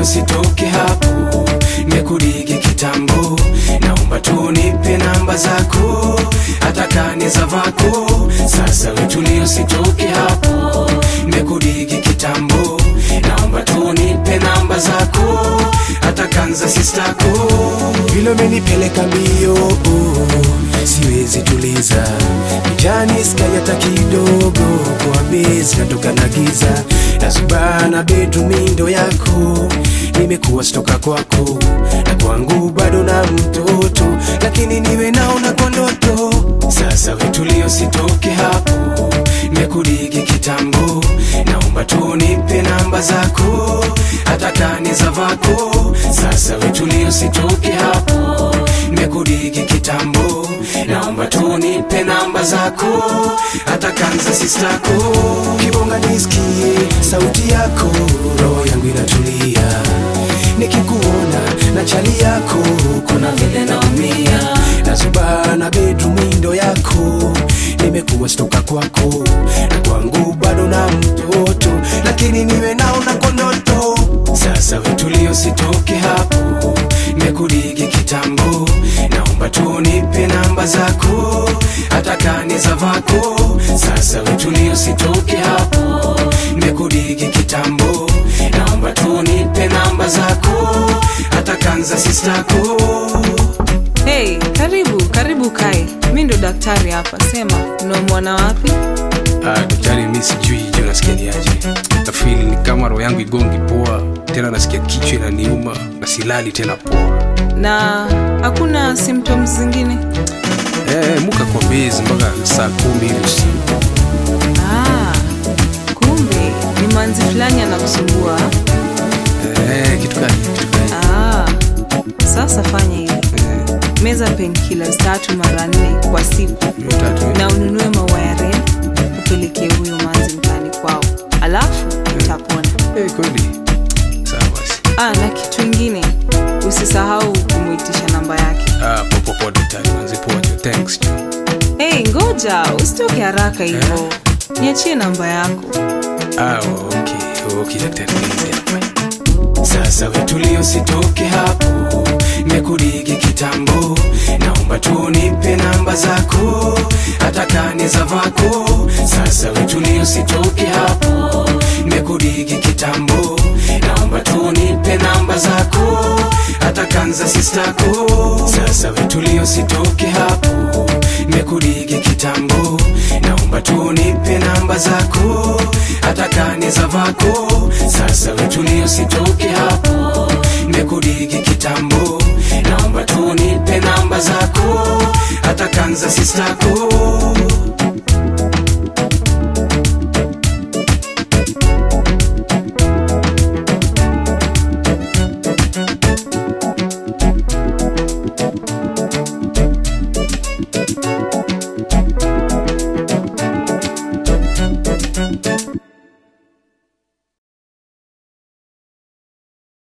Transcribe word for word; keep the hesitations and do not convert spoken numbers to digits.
usitoke hapo, nimekudigi kitambo, naomba tu nipe namba zako, hata kani za vako. Sasa we tulia usitoke hapo, nimekudigi kitambo, naomba tu nipe namba zako, hata kanza sistako. Vile umenipeleka mbio, oh, siwezi tuliza, kijani sky hata kidogo, kwa base natoka na giza, nasubana bedroom window yako, nimekuwa stoka kwako, na kwangu bado na mtoto, lakini niwe naona kwa ndoto. Sasa we tulia usitoke hapo, nimekudigi kitambo, naomba tu nipe namba zako, hata kani za vako. Sasa we tulia usitoke hapo, nimekudigi kitambo, naomba tu nipe namba zako, hata kanza sistako. Kibonga nisikie sauti yako, roho yangu inatulia, nikikuona na chali yako, kuna vile naumia, nasubana bedroom window yako, nimekuwa stoka kwako, na kwangu bado na mtoto, lakini niwe naona kwa ndoto. Sasa we tulia usitoke hapo, nimekudigi kitambo, naomba tu nipe namba zako, hata kani za vako. Sasa we tulia usitoke hapo, nimekudigi kitambo, naomba tu nipe namba zako, hata kanza sistako. Hey, karibu, karibu Kai. Mimi ndo daktari hapa. Sema, unaumwa wapi? Ah, daktari mimi sijui je nasikia ni aje. Nafeel ni kama roho yangu igongi poa, tena nasikia kichwa inaniuma, na silali tena poa. Na hakuna symptoms zingine? Eh, muka kwa base mpaka saa kumi hivi usiku. Ah, kumbe ni manzi fulani anakusumbua. Eh, kitu gani? Kitu gani? Ah, sasa fanya hivi. Meza painkillers tatu mara nne kwa siku, na ununue maua ya red upelekee huyo manzi mtani kwao, alafu utapona. Eh, kweli? Sawa basi. Ah, na kitu kingine, usisahau kumuitisha namba yake. Ah, popo popo daktari, manzi poa. Thanks. Hey, ngoja, usitoke haraka hivyo. Eh? Niachie namba yako. Ah, okay. Okay, daktari. Sasa we tulia usitoke hapo, nimekudigi kitambo, naomba tu nipe namba zako, hata kani za vako. Sasa we tulia usitoke hapo, nimekudigi kitambo, naomba tu nipe namba zako, hata kanza sistako. Sasa we tulia usitoke hapo, nimekudigi kitambo, naomba tu nipe namba zako, hata kani za vako. Sasa we tulia usitoke hapo, nimekudigi kitambo, naomba tu nipe namba zako, hata kanza sistako.